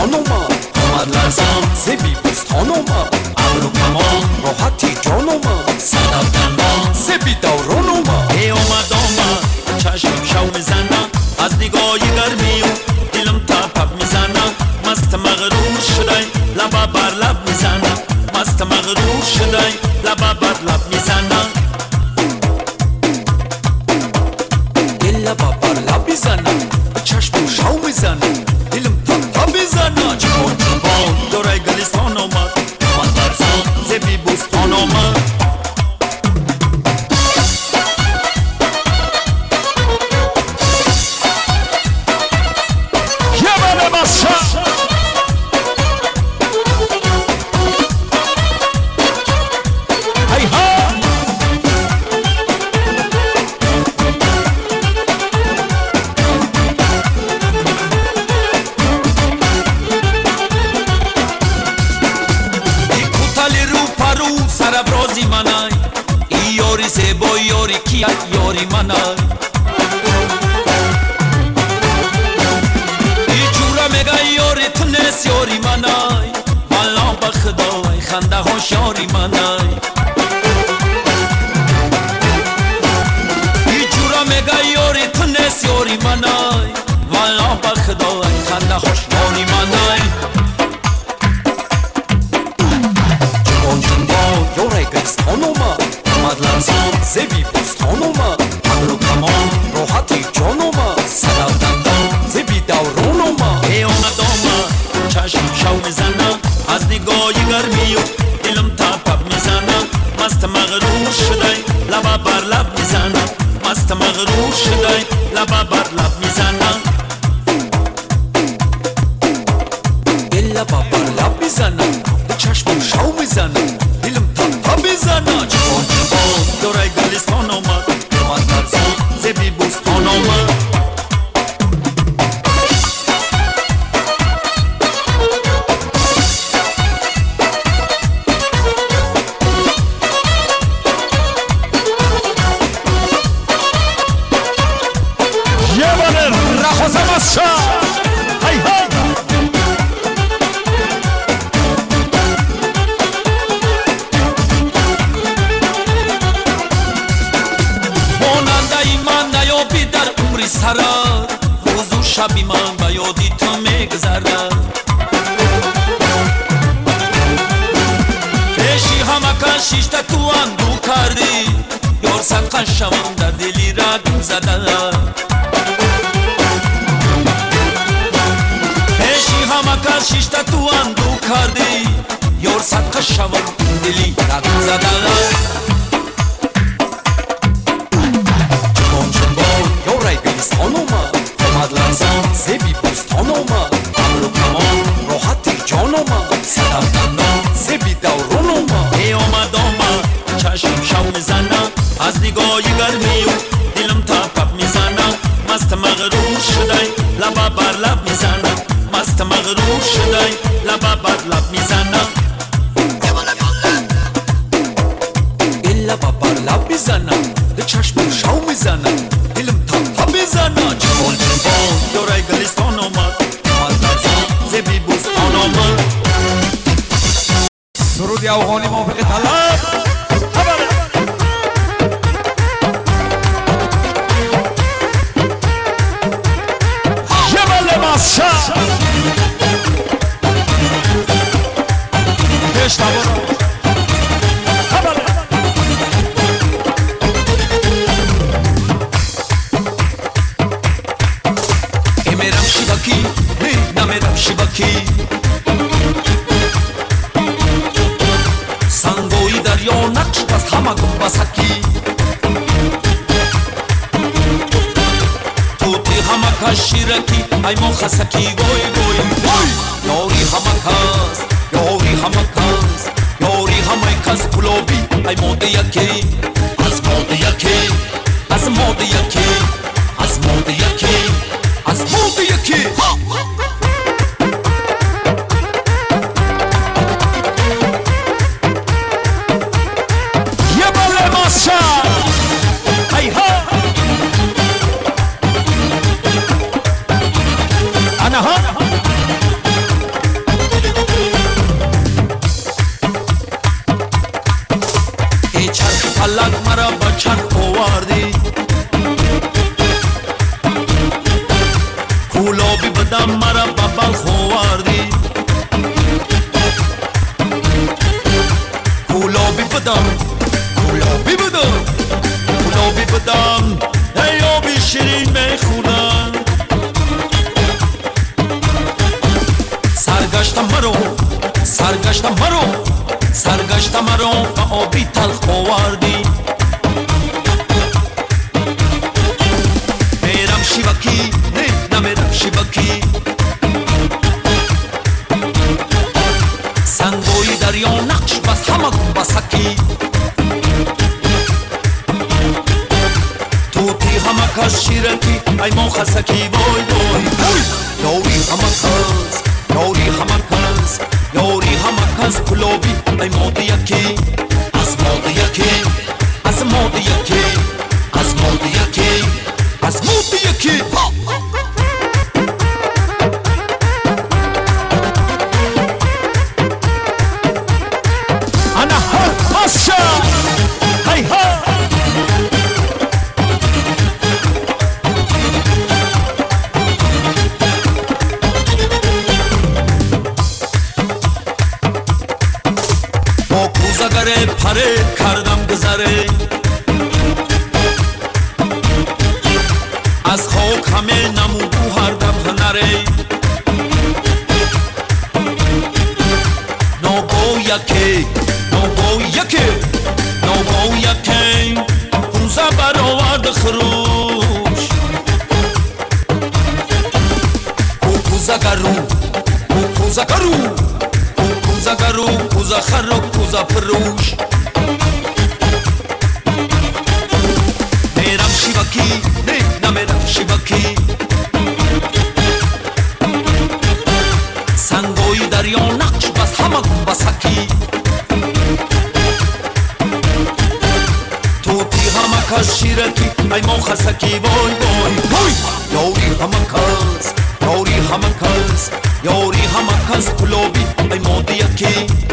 بوستان اومد آمد لرزان ز بی بوستان اومد ابرو کمان راحتی جان اومد صدف دندان ز بی دوران اومد ای اومد چشم شو میزنم از نگاه گرمی و دلم تپ میزنم مست مغرور شدی لبا بر لب میزنم مست مغرور شدی لبا بر لب میزنم دل لبا بر لب میزنم چشم شو میزنم دلم تپ میزنم چون دورای گلستان اومد آمد لرزان ز بی بوستان اومد سرابرازی منای ای یاری زیبا یاری کیه یاری منای ای جورا میگه یاری تو نیست یاری منای والا بخدای خنده هاش یاری منای ای جورا میگه یاری تو نیست یاری منای والا بخدای خنده هاش یاری منای یورای گلستان اومد آمد لرزان ز بی بوستان اومد ابرو کمان راحتی جان اومد صدف دندان ز بی دوران اومد ای اومد چشم شو میزنم از نگاه گرمی و دلم تپ میزنم مست مغرور شدی لبا بر لب میزنم مست مغرور شدی لبا بر لب میزنم دل لبا بر لب میزنم چشم شو میزنم دلم تپ میزنم چون دورای گلستان اومد آمد لرزان ز بی بوستان اومد سرار روز و شبی من با یادی تو میگذرم پیشی همکن شیشت تو اندو کردی یار صدقه شوم در دلی رگم زدم پیشی همکن شیشت تو اندو کردی یار صدقه شوم دلی رگم زدم گلستان اومد آمد لرزان ز بی بوستان اومد ابرو کمان راحتی جان اومد صدف دندان ز بی دوران اومد ای اومد چشم شو میزنم از نگاه گرمی و دلم تپ میزنم مست مغرور شدی لبا بر لب میزنم مست مغرور شدی لبا بر لب میزنم دل لبا بر لب میزنم چشم شو میزنم دلم تپ میزنم چون دورای گلستان اومد آمد لرزان ز بی بوستان اومد سرود افغانی موافق طلب جبل ماسا میرم شبکی نمیرم شبکی سنگوی دریا نقش بست همه گنبسکی توتی همه کش شیرکی ای مخسکی گوی گوی یاری همه کس یاری همه کس یاری همه کس گلابی ای موده یکی از موده یکی از موده یکی از موده یکی از موده یکی یه بله ماسا ای ها انا ها سرگشت مرو به آبی تلخ آوردی میرم شیوکی نه نمیرم شیوکی سنگوی دریا نقش بس همه بسکی توتی همه کس شیرکی ای مو خسکی وای وای یاری همه کس یاری همه کس یاری همه کس کلوبی ای مود یکی از مود یکی از مود یکی از مود یکی از مود یکی انا هر ماشا هی ها با کوزگره پره کردم گذره از خاک همه نمودو هر دم هنره نوبو یکی نوبو یکی نوبو یکی کوزه برآورد خروش کوزگرو کوزگرو کوزگرو کوزه خر و کوزه فروش میرم شیوکی نه نمیرم شیوکی سنگوی دریا نقش بس همه بسکی توتی همه کس شیرکی ای مو خسکی وای وای وای یاری همه کس یاری همه کس یاری همه کس کلوبی ای مود یکی